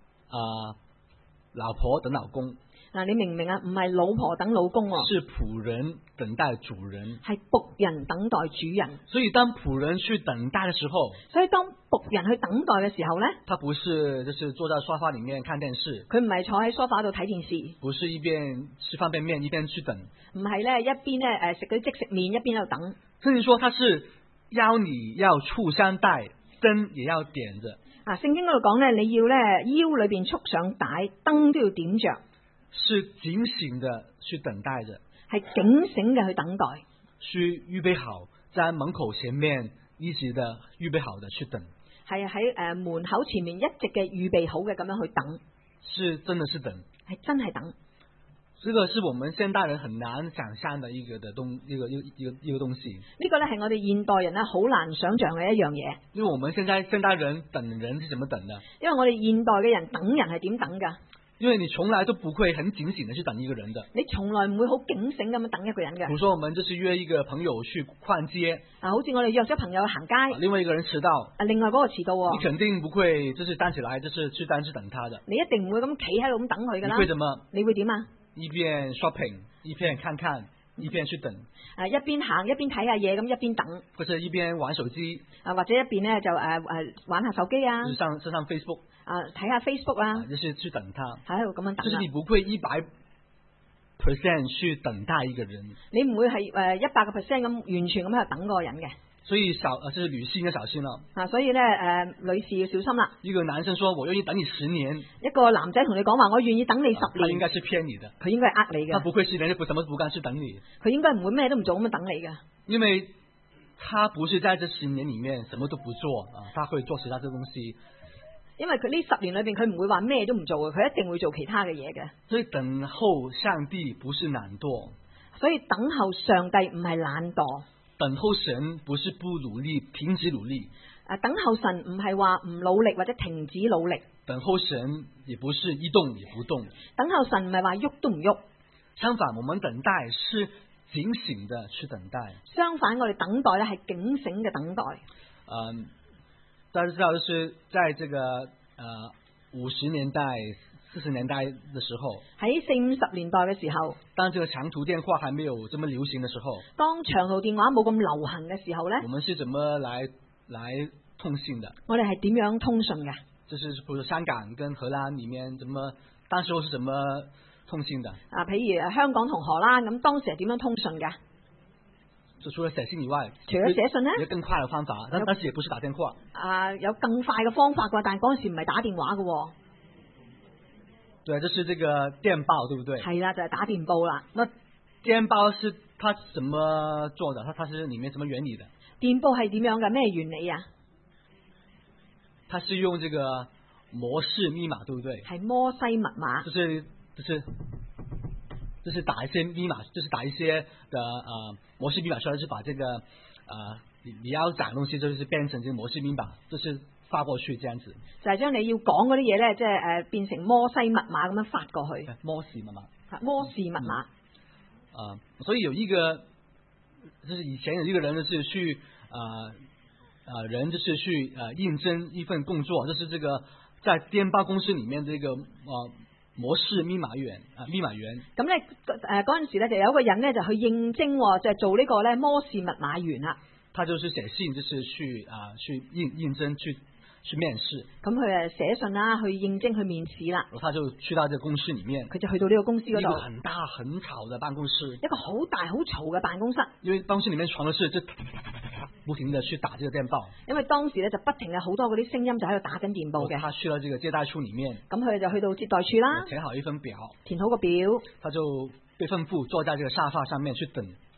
老婆等老公。 你明唔明啊？唔係老婆等老公喎， 是僕人等待主人， 係僕人等待主人。 所以當僕人去等待的時候， 所以當僕人去等待嘅時候呢， 他不是就是坐在沙發裏面看電視， 佢唔係坐喺梳化度睇電視， 不是一邊吃方便麵一邊去等， 唔係咧一邊咧食嗰啲即食麵一邊喺度等。 甚至說他是邀你要束上帶，燈也要點着。 聖經嗰度講咧，你要咧腰裏邊束上帶，燈都要點着。 是警醒的去等待着， 係警醒嘅去等待， 去預備好，在門口前面一直的預備好的去等， 係喺門口前面一直嘅預備好嘅咁樣去等， 是真的是等， 係真係等。 這個是我們現代人很難想象的一個東西。 呢個咧係我哋現代人咧好難想象嘅一樣嘢。 因為我們現代人等人是怎麼等的？ 因為我哋現代嘅人等人係點等噶？ 因為你從來都不會很警醒的去等一個人的， 你從來唔會好警醒咁樣等一個人嘅。 比如說我們就是約一個朋友去逛街， 好似我哋約咗朋友行街， 另外一個人遲到， 另外嗰個遲到， 你肯定不會就是站起來就是去單是等他的， 你一定唔會咁企喺度咁等佢噶啦。 你會怎麼？ 你會點啊？ 一邊 shopping，一邊看看，一邊去等。 一邊行一邊睇下嘢，咁一邊等。 或者一邊玩手機， 或者一邊咧就玩下手機啊。 上 Facebook， 睇下 Facebook 啊。 就是去等他。 喺度咁樣等。 就是你不會100% 去等待一個人。 你唔會係100%咁完全咁喺度等嗰個人嘅。 所以就是女士應該小心咯。 所以咧女士要小心啦。 一個男生說我願意等你10年， 一個男仔同你講話我願意等你10年， 他應該是騙你的， 佢應該係呃你嘅。 他不會10年就什麼不幹，是等你。 佢應該唔會咩都唔做咁樣等你嘅。 因為他不是在這10年裏面什麼都不做他會做其他嘅東西。 因為佢呢10年裏邊佢唔會話咩都唔做嘅，佢一定會做其他嘅嘢嘅。 所以等候上帝不是懶惰， 所以等候上帝唔係懶惰。 等候神不是不努力，停止努力。 等候神唔係話唔努力或者停止努力。 等候神也不是一動也不動。 等候神唔係話喐都唔喐。 相反，我們等待是警醒的去等待。 相反，我哋等待咧係警醒嘅等待。 大家知道，就是在這個50年代、40年代的時候， 喺40、50年代嘅時候， 當這個長途電話還沒有這麼流行的時候， 當長途電話冇咁流行嘅時候呢， 我們是怎麼來通信的？ 我哋係點樣通訊嘅？ 就是比如香港跟荷蘭裏面當時候是怎麼通信的？ 譬如香港同荷蘭咁，當時係點樣通訊嘅？ 就除了寫信以外， 除咗寫信呢， 有更快嘅方法，但是也不是打電話。 有更快嘅方法㗎，但係嗰陣時唔係打電話㗎。 對，就是這個電報，對不對？ 係啦，就係打電報啦。 那電報是它怎麼做的？它是裏面什麼原理的？ 電報係點樣嘅？咩原理啊？ 它是用這個摩氏密碼，對不對？係摩西密碼。 就是打一些密碼，就是打一些的摩氏密碼出來，就是把這個你要講的東西，就是變成這個摩氏密碼，就是發過去這樣子。就係將你要講嗰啲嘢咧，即係變成摩西密碼咁樣發過去。摩氏密碼。摩氏密碼。所以有一個，就是以前有一個人就是去人就是去應徵一份工作，就是這個在電報公司裏面這個摩氏密碼員密碼員。咁咧嗰陣時咧就有一個人咧就去應徵，就係做呢個咧摩氏密碼員啦。他就是寫信，就是去應徵去面試。咁佢寫信啦，去應徵去面試啦。他就去到這個公司裏面，佢就去到呢個公司嗰度。一個很大很吵的辦公室，一個好大好嘈嘅辦公室。因為辦公室裏面傳的是就不停的去打這個電報。因為當時咧就不停嘅好多嗰啲聲音就喺度打緊電報嘅。他去到這個接待處裏面，咁佢就去到接待處啦，填好一份表，填好個表，他就被吩咐坐在這個沙發上面去等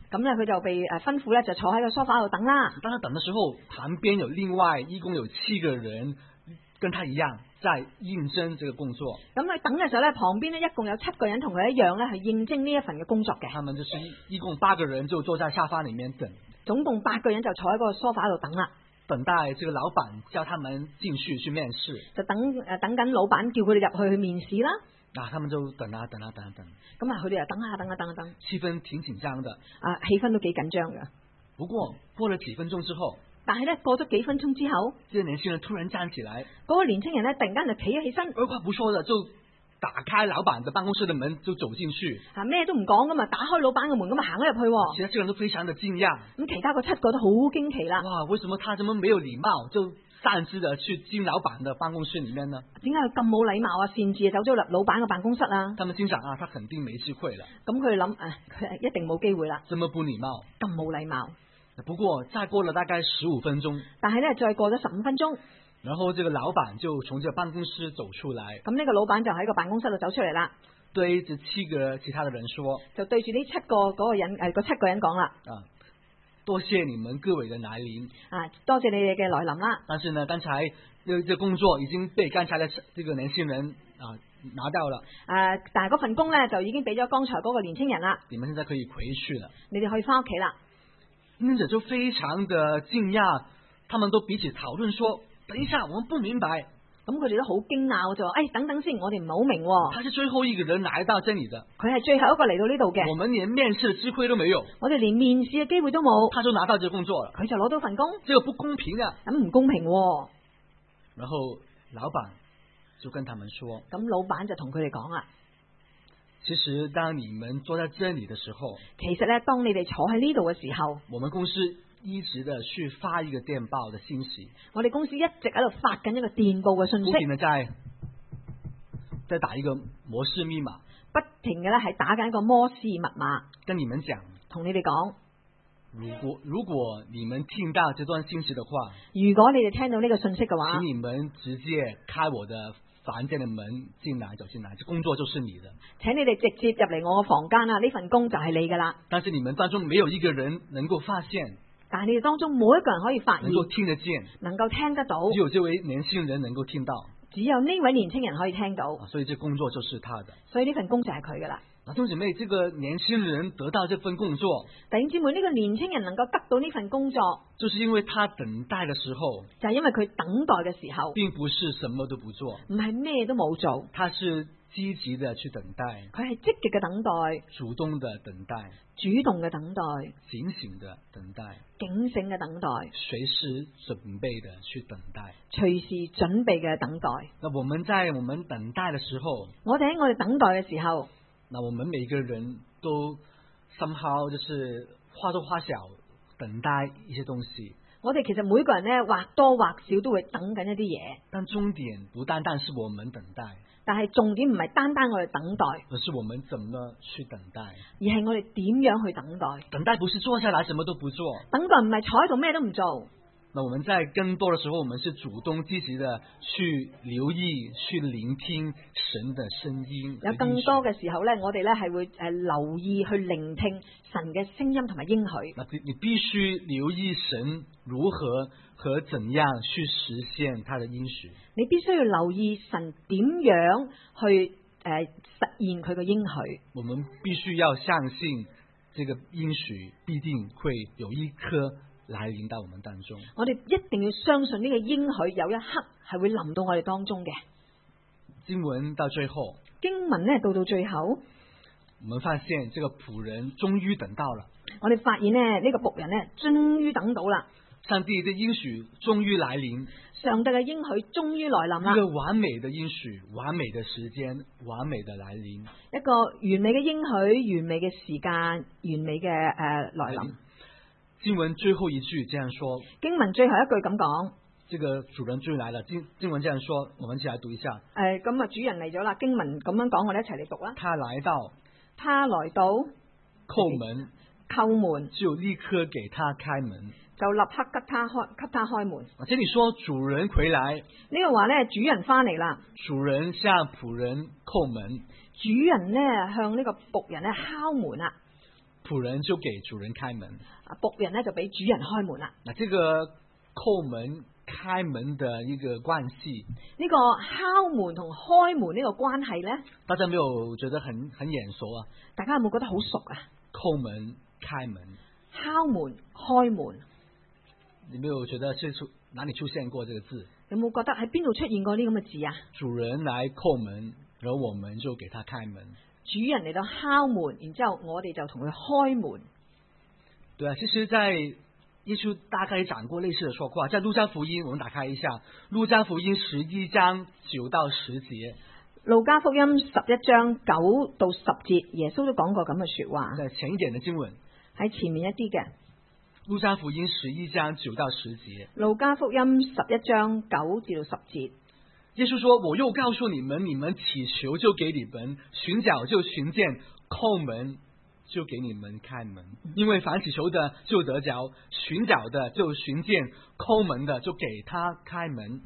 咁咧佢就被吩咐咧就坐喺個梳化度等啦。 當他等的時候，旁邊有另外一共有7個人跟他一樣在應徵這個工作。 咁佢等嘅時候咧，旁邊咧一共有7個人同佢一樣咧係應徵呢一份嘅工作嘅。 他們就是一共8個人就坐在沙發裏面等， 總共8個人就坐喺個梳化度等啦， 等待這個老闆叫他們進去面試。 就等緊老闆叫佢哋入去面試啦。 他們就等啊等啊等啊等， 咁啊佢哋就等啊等啊等啊等， 氣氛挺緊張的。 氣氛都幾緊張㗎。 不過過了幾分鐘之後， 但係咧過咗幾分鐘之後， 這個年輕人突然站起來， 嗰個年輕人咧突然間就企咗起身， 二話不說的就打開老闆的辦公室的門就走進去。 咩都唔講咁啊，打開老闆嘅門咁啊行咗入去。 其他7個人都非常的驚訝。 咁其他嗰7個都好驚奇啦。 哇，為什麼他這麼沒有禮貌，就擅自的去進老闆的辦公室裏面呢？ 點解佢咁冇禮貌啊？擅自走咗入老闆嘅辦公室啊？ 他們心想他肯定沒機會了。 咁佢諗佢一定冇機會啦。 這麼不禮貌， 咁冇禮貌。 不過再過了大概15分鐘， 但係咧再過咗15分鐘， 然後這個老闆就從這個辦公室走出來。 咁呢個老闆就喺個辦公室度走出嚟啦， 對這7個其他的人說， 就對住呢7個嗰個人嗰7個人講啦。 多謝你們各位的來臨。 多謝你哋嘅來臨啦。 但是呢，剛才這工作已經被剛才的這個年輕人拿掉了。 但係嗰份工咧就已經俾咗剛才嗰個年輕人啦。 你們現在可以回去了。 你哋可以翻屋企啦。 聽者就非常的驚訝，他們都彼此討論說：等一下，我們不明白。 咁佢哋都好驚訝，就話：等等先，我哋唔係好明。 他是最後一個人來到這裡的， 佢係最後一個嚟到呢度嘅。 我們連面試的機會都沒有， 我哋連面試嘅機會都冇， 他就拿到這個工作了， 佢就攞到份工， 這個不公平啊！ 咁唔公平。 然後老闆就跟他們說： 咁老闆就同佢哋講啦， 其實當你們坐在這裡的時候， 其實咧，當你哋坐喺呢度嘅時候， 我們公司一直的去發一個電報的信息， 我哋公司一直喺度發緊一個電報嘅信息， 不停的在打一個摩斯密碼， 不停嘅咧係打緊一個摩斯密碼， 跟你們講， 同你哋講， 如果你們聽到這段信息的話， 如果你哋聽到呢個信息嘅話， 請你們直接開我的房間的門走進來，這工作就是你的， 請你哋直接入嚟我嘅房間啦，呢份工就係你噶啦。 但是你們當中沒有一個人能夠發現， 但係你哋當中冇一個人可以發現， 能夠聽得見， 能夠聽得到， 只有這位年輕人能夠聽到， 只有呢位年輕人可以聽到， 所以這工作就是他的， 所以呢份工就係佢噶啦。 弟兄姊妹，這個年輕人得到這份工作， 弟兄姊妹，呢個年輕人能夠得到呢份工作， 就是因為他等待的時候， 就係因為佢等待嘅時候， 並不是什麼都不做， 唔係咩都冇做， 他是積極的去等待， 佢係積極嘅等待， 主動的等待， 主動嘅等待， 警醒的等待， 警醒嘅等待， 隨時準備的去等待， 隨時準備嘅等待。 那我們在我們等待的時候， 我哋喺我哋等待嘅時候， 那我們每個人都 somehow 就是或多或少等待一些東西。 我哋其實每個人呢，或多或少都會等緊一啲嘢。 但重點不單單是我們等待， 但係重點唔係單單我哋等待， 而是我們怎麼去等待。 而係我哋點樣去等待。 等待不是坐下來什麼都不做， 等待唔係坐喺度咩都唔做。 那我們在更多的時候，我們是主動積極的去留意、去聆聽神的聲音。 有更多嘅時候呢，我哋呢係會留意去聆聽神嘅聲音同埋應許。 那你必須留意神如何和怎樣去實現他的應許。 你必須要留意神點樣去實現佢嘅應許。 我們必須要相信這個應許必定會有一刻來臨到我們當中。 我哋一定要相信呢個應許有一刻係會臨到我哋當中嘅。 經文到最後， 經文呢到最後， 我們發現這個僕人終於等到了。 我哋發現呢個僕人呢終於等到啦。 上帝的應許終於來臨， 上帝嘅應許終於來臨啦。 一個完美的應許，完美的時間，完美的來臨。 一個完美嘅應許，完美嘅時間，完美嘅來臨。 經文最後一句這樣說， 經文最後一句咁講， 這個主人終於來了。經文這樣說，我們一起來讀一下。 咁啊，主人嚟咗啦。經文咁樣講，我哋一齊嚟讀啦。 他來到，叩門，就立刻給他開門， 就立刻給他開門。 這裡說主人回來， 呢個話呢，主人翻嚟啦。 主人向僕人叩門， 主人呢向呢個僕人呢敲門啦。 仆人就給主人開門。 僕人呢就俾主人開門啦。 那這個叩門開門的一個關係， 呢個敲門同開門呢個關係呢， 大家沒有覺得很眼熟啊？ 大家有冇覺得好熟啊？ 叩門開門， 敲門開門， 你沒有覺得是哪裏出現過這個字？ 有冇覺得喺邊度出現過呢咁嘅字啊？ 主人來叩門，然後我們就給他開門。 主人嚟到敲門，然之後我哋就同佢開門。 對啊，其實在耶穌大概講過類似的說話，在路加福音，我們打開一下路加福音11章9到10節。 路加福音11章9到10節，耶穌都講過咁嘅說話。 在前一點的經文， 喺前面一啲嘅路加福音11章9到10節。 路加福音11章9至到10節。 耶穌說：我又告訴你們，你們祈求就給你們，尋找就尋見，叩門就給你們開門。因為凡祈求的就得着，尋找的就尋見，叩門的就給他開門。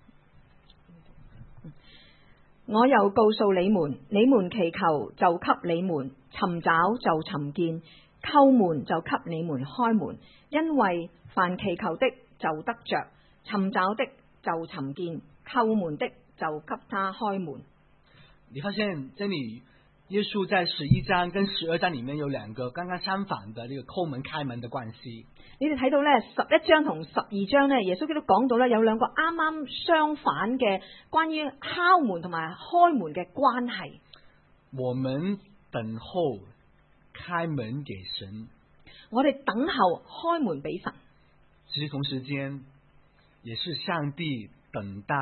我又告訴你們，你們祈求就給你們，尋找就尋見，叩門就給你們開門。因為凡祈求的就得着，尋找的就尋見，叩門的就給他開門。 你發現這裡耶穌在11章跟12章裡面有兩個剛剛相反的這個叩門開門的關係。 你哋睇到呢11章同12章呢，耶穌基督講到呢有兩個啱啱相反嘅關於敲門同埋開門嘅關係。 我們等候開門給神， 我哋等候開門俾神。 其實同時間也是上帝等待，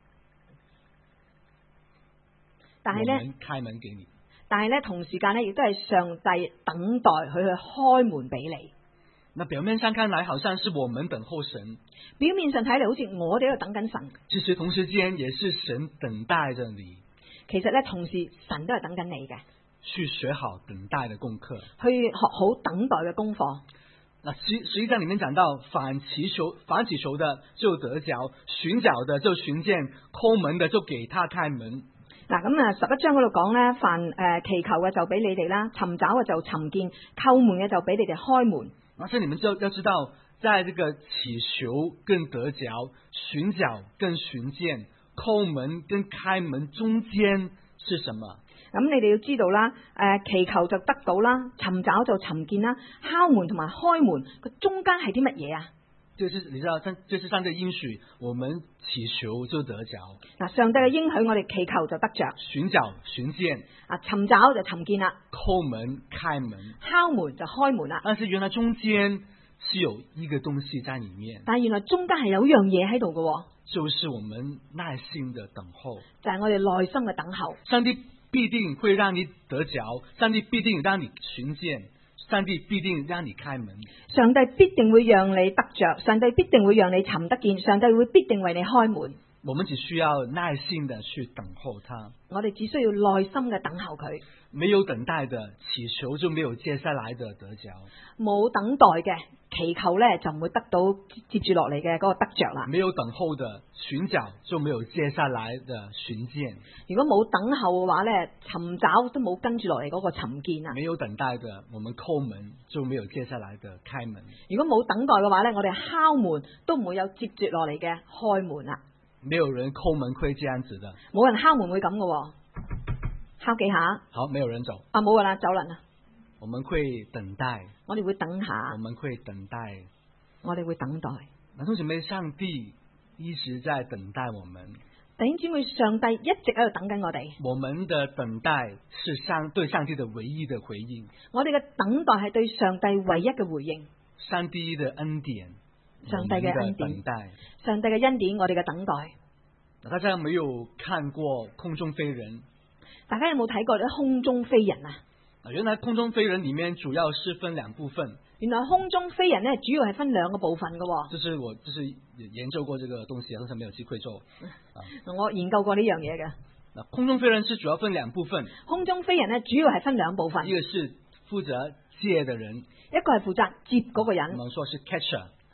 但係呢開門給你。 但係呢同時間呢，亦都係上帝等待佢去開門俾你。 那表面上看來好像是我們等候神， 表面上睇嚟好似我哋喺度等緊神， 其實同時間也是神等待着你。 其實呢，同時神都係等緊你嘅， 去學好等待的功課， 去學好等待嘅功課。 那11章裡面講到，凡祈求的就得着，尋找的就尋見，叩門的就給他開門。 嗱，咁啊11章嗰度講呢，凡祈求嘅就俾你哋啦，尋找嘅就尋見，叩門嘅就俾你哋開門。 所以你們就要知道，在這個祈求跟得着，尋找跟尋見，叩門跟開門中間是什麼？ 咁你哋要知道啦，祈求就得到啦，尋找就尋見啦，敲門同埋開門個中間係啲乜嘢啊？ 就是你知道，就是上帝應許我們祈求就得着。 嗱，上帝嘅應許我哋祈求就得着， 尋找尋見， 尋找就尋見啦， 叩門開門， 敲門就開門啦。 但是原來中間是有一個東西在裏面， 但係原來中間係有樣嘢喺度嘅， 就是我們耐心的等候， 就係我哋耐心嘅等候。 上帝必定會讓你得着，上帝必定讓你尋見，上帝必定讓你開門。 上帝必定會讓你得着，上帝必定會讓你尋得見，上帝會必定為你開門。 我們只需要耐心的去等候他， 我哋只需要耐心嘅等候佢。 沒有等待的祈求就沒有接下來的得着， 冇等待嘅祈求呢，就唔會得到接住落嚟嘅嗰個得着啦。 沒有等候的尋找就沒有接下來的尋見， 如果冇等候嘅話呢，尋找都冇跟住落嚟嗰個尋見啊。 沒有等待的我們叩門就沒有接下來的開門。 如果冇等待嘅話呢，我哋敲門都唔會有接住落嚟嘅開門啦。 沒有人叩門會這樣子的， 冇人敲門會咁嘅，敲幾下， 好，沒有人走， 冇噶啦，走人啦。 我們會等待， 我哋會等下， 我們會等待， 我哋會等待。 弟兄姊妹，上帝一直在等待我們。 弟兄姊妹，上帝一直喺度等緊我哋。 我們的等待是對上帝的唯一的回應。 我哋嘅等待係對上帝唯一嘅回應。 上帝的恩典， 上帝嘅恩典， 等待， 上帝嘅恩典，我哋嘅等待。 大家有沒有看過空中飛人？ 大家有冇睇過啲空中飛人啊？ 原來空中飛人裏面主要是分兩部分。 原來空中飛人呢，主要係分兩個部分嘅。 就是我研究過這個東西，但是沒有機會做。 我研究過呢樣嘢嘅。 空中飛人是主要分兩部分。 空中飛人呢，主要係分兩部分。 一個是負責接的人， 一個係負責接嗰個人。 我們說是 catcher。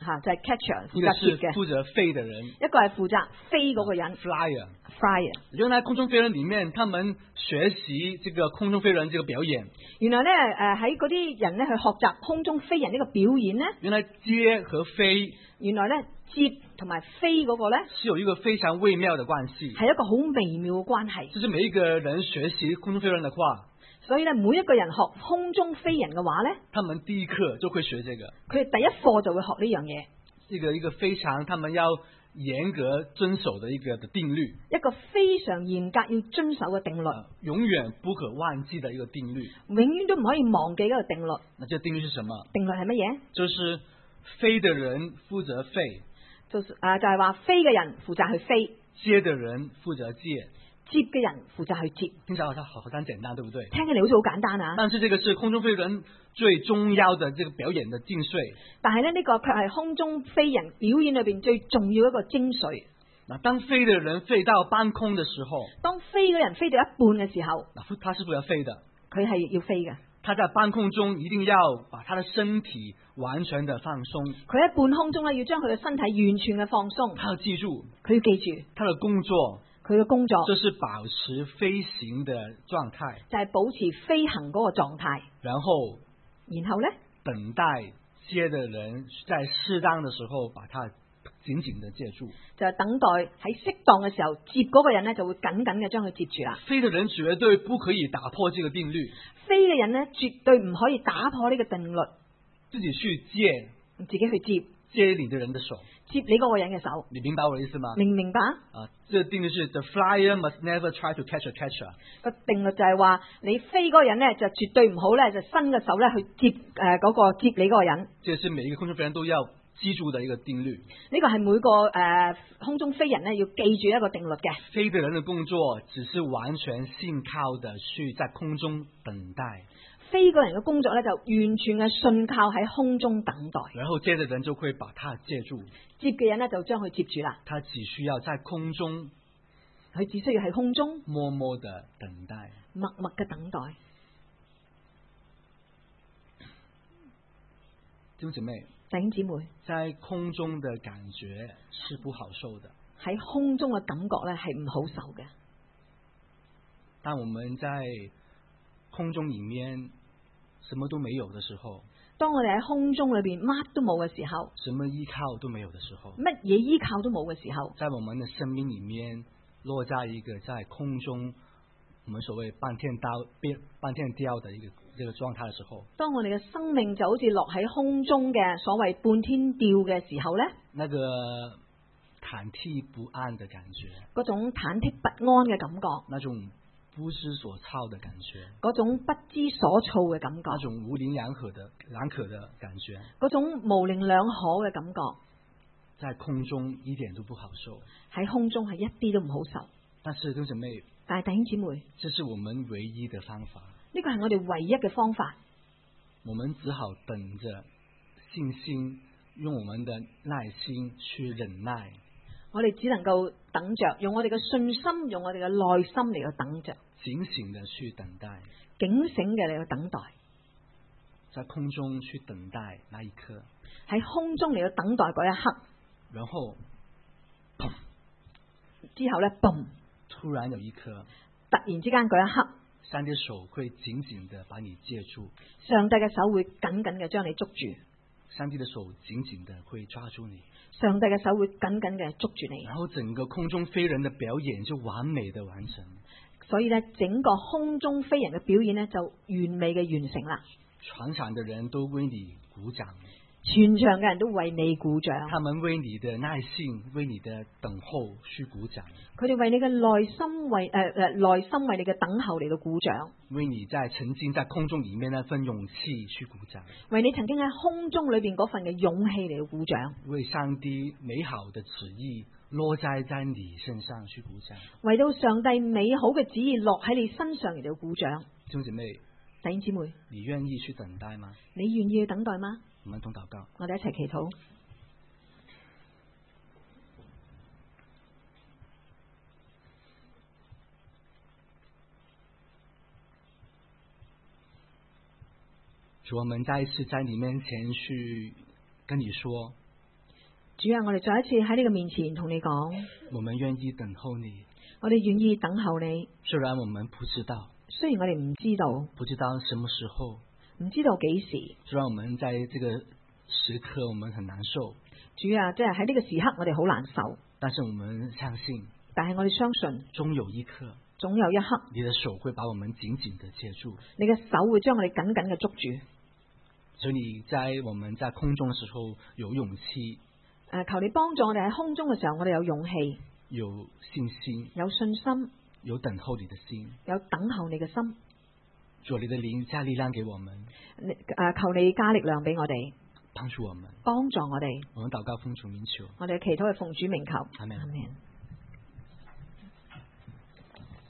嚇，就係 catcher 負一個是責接嘅， 負責飛的人一個係負責飛嗰個人 flyer。 flyer。 原來空中飛人裡面，他們學習這個空中飛人這個表演。 原來咧喺嗰啲人咧去學習空中飛人呢個表演咧， 原來接和飛原來咧接同埋飛嗰個咧是有一個非常微妙的關係。 係一個好微妙嘅關係。 就是每一個人學習空中飛人的話， 所以咧每一個人學空中飛人嘅話咧， 他們第一課就會學這個。 佢哋第一課就會學呢樣嘢。 一個非常他們要嚴格遵守的一個的定律， 一個非常嚴格要遵守嘅定律， 永遠不可忘記的一個定律， 永遠都唔可以忘記嗰個定律。 那這定律是什麼？ 定律係乜嘢？ 就是飛的人負責飛， 就係話飛嘅人負責去飛， 接的人負責接， 接嘅人負責去接。 聽起來好像簡單，對不對？ 聽起嚟好似好簡單啊！ 但是這個是空中飛人最重要的這個表演的精髓。 但係咧呢個卻係空中飛人表演裏邊最重要一個精髓。 那當飛的人飛到半空的時候， 當飛嘅人飛到一半嘅時候， 他是不要飛的， 佢係要飛嘅。 他在半空中一定要把他的身體完全的放鬆。 佢喺半空中咧要將佢嘅身體完全嘅放鬆。 他要記住， 佢要記住他的工作， 佢嘅工作就是保持飛行的狀態， 就係保持飛行嗰個狀態。 然後咧等待接的人在適當的時候把他緊緊的接住， 就係等待喺適當嘅時候接嗰個人咧就會緊緊嘅將佢接住啦。 飛的人絕對不可以打破這個定律， 飛嘅人咧絕對唔可以打破呢個定律， 自己去接， 自己去接你的人的手， 接你嗰個人嘅手。 你明白我的意思嗎？ 明唔明白？ 這個定律是 the flyer must never try to catch a catcher。 個定律就係話你飛嗰個人咧就絕對唔好咧就伸個手咧去接嗰個接你嗰個人。 這是每一個空中飛人都要記住的一個定律。 呢個係每個空中飛人咧要記住一個定律嘅。 飛的人的工作只是完全信靠的去在空中等待。 飛嗰人嘅工作咧就完全係信靠喺空中等待， 然後接的人就會把他接住， 接嘅人咧就將佢接住啦。 他只需要在空中， 佢只需要喺空中默默的等待， 默默嘅等待。 弟兄姊妹， 弟兄姊妹， 在空中的感覺是不好受的， 喺空中嘅感覺咧係唔好受嘅。 當我們在空中裏面什麼都沒有的時候， 當我哋喺空中裏邊乜都冇嘅時候， 什麼依靠都沒有的時候， 乜嘢依靠都冇嘅時候， 在我們的生命裏面落在一個在空中，我們所謂半天吊的一個這個狀態的時候， 當我哋嘅生命就好似落喺空中嘅所謂半天吊嘅時候呢， 那個忐忑不安的感覺， 嗰種忐忑不安嘅感覺， 那種不知所措的感覺， 嗰種不知所措嘅感覺， 那種模棱兩可的感覺， 嗰種模棱兩可嘅感覺， 在空中一點都不好受， 喺空中係一啲都唔好受。 但是弟兄姊妹， 但係弟兄姊妹， 這是我們唯一的方法， 呢個係我哋唯一嘅方法， 我們只好等着信心，用我們的耐心去忍耐。 我哋只能夠等着，用我哋嘅信心，用我哋嘅耐心嚟去等着， 警醒的去等待， 警醒嘅嚟去等待， 在空中去等待那一刻， 喺空中嚟去等待嗰一刻， 然後之後呢，嘣， 突然有一刻， 突然之間嗰一刻， 上帝手會緊緊的把你接住， 上帝嘅手會緊緊嘅將你捉住， 上帝的手緊緊的會抓住你， 上帝嘅手會緊緊嘅捉住你， 然後整個空中飛人的表演就完美的完成。 所以呢，整個空中飛人嘅表演呢，就完美嘅完成啦。 全場的人都為你鼓掌， 全場嘅人都為你鼓掌， 他們為你的耐性，為你的等候去鼓掌， 佢哋為你嘅耐心為你嘅等候嚟到鼓掌， 為你在曾經在空中裏面那份勇氣去鼓掌， 為你曾經喺空中裏邊嗰份嘅勇氣嚟到鼓掌， 為上帝美好的旨意落在你身上去鼓掌， 為到上帝美好嘅旨意落喺你身上嚟到鼓掌。 弟兄姊妹， 弟兄姊妹， 你願意去等待嗎？ 你願意去等待嗎？ 我們同禱告， 我哋一齊祈禱。 主，我們再一次在你面前去跟你說， 主啊，我哋再一次喺呢個面前同你講， 我們願意等候你。 我哋願意等候你。 雖然我們不知道， 雖然我哋唔知道， 不知道什麼時候， 唔知道幾時。 雖然我們在這個時刻我們很難受， 主啊，即係喺呢個時刻我哋好難受， 但是我們相信， 但係我哋相信， 終有一刻， 總有一刻， 你的手會把我們緊緊地接住。 你嘅手會將我哋緊緊嘅捉住。 所以你在我們在空中的時候有勇氣， 求你幫助我哋喺空中嘅時候，我哋有勇氣， 有信心， 有信心， 有等候你的心， 有等候你嘅心。 主，你的靈加力量給我們， 求你加力量俾我哋， 幫助我們， 幫助我哋。 我們禱告奉主名求， 我哋祈禱係奉主名求。 阿們。 阿們。